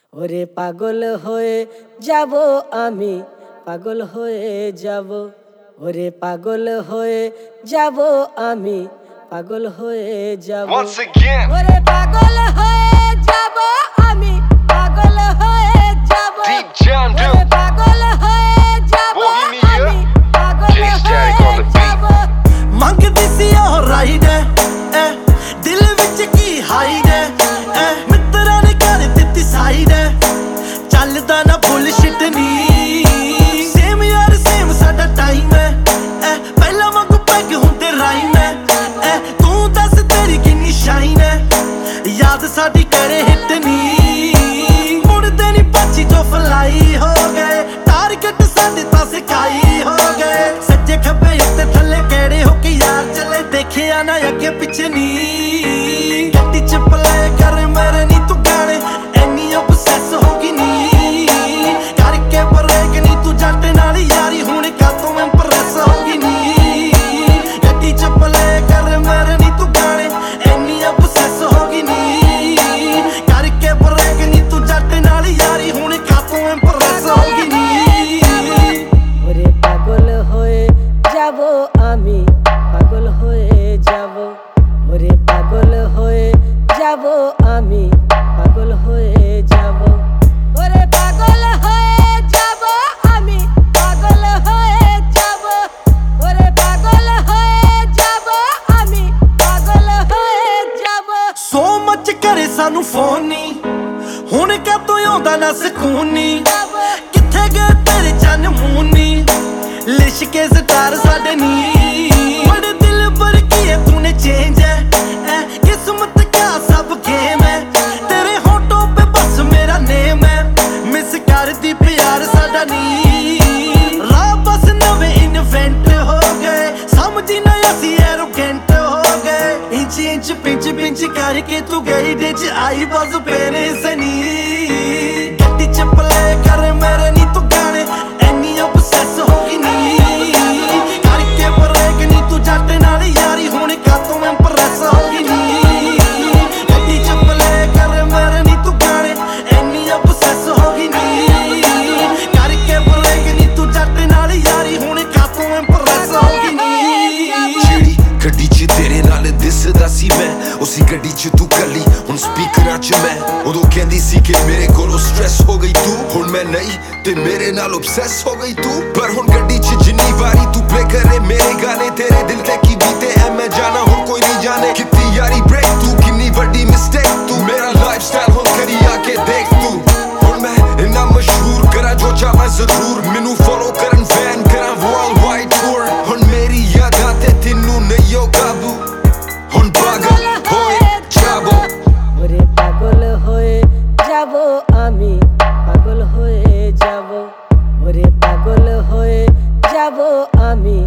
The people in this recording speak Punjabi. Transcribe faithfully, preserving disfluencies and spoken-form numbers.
ওরে পাগল হয়ে যাব আমি, পাগল হয়ে যাব, ওরে পাগল হয়ে যাব আমি, পাগল হয়ে যাব। Once again, ওরে পাগল হয়ে যাব আমি, পাগল হয়ে যাব। Deep John ওরে Duke, পাগল হয়ে যাব Bohemia, আমি, পাগল Jay Static হয়ে on the beat। যাব। ਮੰਗਦੀ ਸੀ ਉਹ ਰਾਈਡ ਐ ਦਿਲ ਵਿੱਚ ਕੀ ਹਾਈਡ ਐ ਮਿੱਤਰਾਂ ਨੇ ਕਰ ਦਿੱਤੀ ਸਾਈਡ ਚੱਲਦਾ ਨਾ ਬੁਲਸ਼ਿਟ ਨੀ ਸੇਮ ਯਾਰ ਸੇਮ ਸਾਡਾ ਟਾਈਮ ਐ ਪਹਿਲਾਂ ਵਾਂਗੂ ਪੈਗ ਹੁੰਦੇ ਰਾਈਮ ਐ ਤੂੰ ਦੱਸ ਤੇਰੀ ਕਿੰਨੀ ਸ਼ਾਈਨ ਐ ਯਾਦ ਸਾਡੀ ਕਰੇ ਹਿੱਟ ਨੀ ਮੁੜਦੇ ਨੀ ਪਾਚੀ ਜੋ ਫਲਾਈ ਹੋ ਗਏ ਟਾਰਗੇਟ ਸਾਡੇ ਤਾਂ ਸਿਕਾਈ ਹੋ ਗਏ ਸੱਜੇ ਖੱਬੇ ਉੱਤੇ ਥੱਲੇ ਕਿਹੜੇ ਹੋ ਕੇ ਯਾਰ ਚੱਲੇ ਦੇਖਿਆ ਨਾ ਅੱਗੇ ਪਿੱਛੇ ਨੀ ਗੱਡੀ ਚ ਪਲੇ ਕਰ ਮੇਰੇ ਨੀ ਤੂੰ ਗਾਣੇ ਐਨੀ obsess ਹੋ ਗਈ ਨੀ ਕਰਕੇ ਬਰੇਕ ਨੀ ਤੂੰ ਜੱਟ ਨਾਲ ਯਾਰੀ ਹੁਣ ਕਾਤੋਂ ਇੰਪ੍ਰੈਸ ਹੋ ਗਈ ਨੀ ਗੱਡੀ ਚ ਪਲੇ ਕਰ ਮੇਰੇ ਨੀ ਤੂੰ ਗਾਣੇ ਐਨੀ obsess ਹੋ ਗਈ ਨੀ ਕਰਕੇ ਬਰੇਕ ਨੀ ਤੂੰ ਜੱਟ ਨਾਲ ਯਾਰੀ ਹੁਣ ਕਾਤੋਂ ਇੰਪ੍ਰੈਸ ਹੋ ਗਈ ਨੀ ওরে পাগল হয়ে যাব আমি, পাগল হয়ে যাব, ওরে পাগল হয়ে যাব আমি, পাগল হয়ে যাব। ওরে পাগল হয়ে যাব আমি, পাগল হয়ে যাব, ওরে পাগল হয়ে যাব আমি, পাগল হয়ে যাব। ਸੋ ਮੱਚ ਕਰੇ ਸਾਨੂੰ ਫੋਨ ਨੀ ਹੁਣ ਕਾਤੋਂ ਆਉਂਦਾ ਨਾ ਸਕੂਨ ਨੀ ਕਿੱਥੇ ਗਏ ਤੇਰੇ ਚੰਨ ਮੂੰਹ ਨੀ ਲਿਸ਼ਕੇ ਸਟਾਰ ਸਾਡੇ ਨੀ ਬੜੇ ਦਿਲ ਪਰ ਕੀ ਹੈ ਤੂਨੇ ਚੇਂਜ ਹੈ ਐ ਕਿਸਮਤ ਕਾ ਸਭ ਗੇਮ ਹੈ ਤੇਰੇ ਹੋਟੋਂ ਪੇ ਬਸ ਮੇਰਾ ਨੇਮ ਹੈ ਮਿਸ ਕਰਦੀ ਪਿਆਰ ਸਾਡਾ ਨੀ ਰਾਹ ਬਸ ਨਵੇਂ ਇਨਵੈਂਟ ਹੋ ਗਏ ਸਮਝੀ ਨਾ ਅਸੀਂ ਐਰੋਗੈਂਟ ਹੋ ਗਏ ਇੰਚ ਇੰਚ ਪਿੰਚ ਪਿੰਚ ਕਰਕੇ ਤੂੰ ਗਈ ਦੇ ਚ ਆਈ ਬਸ ਪੇਰੇ ਸਨੀ ਗੱਡੀ ਚ ਪਲੇ ਕਰ ਮੇਰੇ ਨੀ ਤੂੰ ਗਾਣੇ ਐਨੀ obsess ਹੋ ਗਈ ਨੀ ਕਰਕੇ ਬਰੇਕ ਨੀ ਤੂੰ ਜੱਟ ਨਾਲ ਯਾਰੀ ਹੁਣ ਕਾਤੋਂ ਇੰਪ੍ਰੈਸ ਹੋ ਗਈ ਨੀ ਗੱਡੀ ਚ ਪਲੇ ਕਰ ਮੇਰੇ ਨੀ ਤੂੰ ਗਾਣੇ ਐਨੀ obsess ਹੋ ਗਈ ਨੀ ਕਰਕੇ ਬਰੇਕ ਨੀ ਤੂੰ ਜੱਟ ਨਾਲ ਯਾਰੀ ਹੁਣ ਕਾਤੋਂ ਇੰਪ੍ਰੈਸ ਹੋ ਗਈ ਨੀ ਜਿਹੜੀ ਗੱਡੀ 'ਚ ਤੇਰੇ ਨਾਲ ਦਿਸਦਾ ਸੀ ਮੈਂ ਉਸੀ ਗੱਡੀ 'ਚ ਤੂੰ ਕੱਲੀ ਹੁਣ ਸਪੀਕਰਾਂ 'ਚ ਮੈਂ ਉਦੋਂ ਕਹਿੰਦੀ ਸੀ ਕਿ ਮੇਰੇ ਕੋਲੋਂ ਸਟ੍ਰੈਸ ਹੋ ਗਈ ਤੂੰ ਹੁਣ ਮੈਂ ਨਹੀਂ ਤੇ ਮੇਰੇ ਨਾਲ obsess ਹੋ ਗਈ ਤੂੰ ਪਰ ਹੁਣ ਗੱਡੀ 'ਚ ਜਿੰਨੀ ਵਾਰੀ ਤੂੰ ਪਲੇ ਕਰੇ ਮੇਰੇ ਗਾਣੇ ਤੇਰੇ ਦਿਲ ਤੇ ਕੀ ਬੀਤੇ ਐ ਮੈਂ ਜਾਣਾ ਹੁਣ ਕੋਈ ਨਹੀਂ ਜਾਣੇ ਕਿੰਨੀ ਯਾਰੀ ਬ੍ਰੇਕ ਤੂੰ ਕਿੰਨੀ ਵੱਡੀ ਮਿਸਟੇਕ ਤੂੰ ਮੇਰਾ ਲਾਈਫਸਟਾਈਲ ਹੁਣ ਕਰੀ ਆ ਕੇ ਦੇਖ ਤੂੰ ਹੁਣ ਮੈਂ ਇੰਨਾ ਮਸ਼ਹੂਰ ਕਰਾਂ ਜੋ ਚਾਹਾਂ ਜ਼ਰੂਰ ਮੈਨੂੰ ਫੋਲੋ ਕਰਨ ਫੈਨ ਕਰਾਂ ਵਰਲਡ ਵਾਈਡ ਟੂਰ ਹੁਣ ਮੇਰੀ ਯਾਦਾਂ ਤੇ ਤੈਨੂੰ ਨਹੀਂ ਓ ਕਾਬੂ ਹੁਣ ਪਾਗਲ ਹੋਏ ਜਾਬੋ ওরে পাগল হয়ে যাব আমি, পাগল হয়ে যাব, ওরে পাগল হয়ে যাব আমি,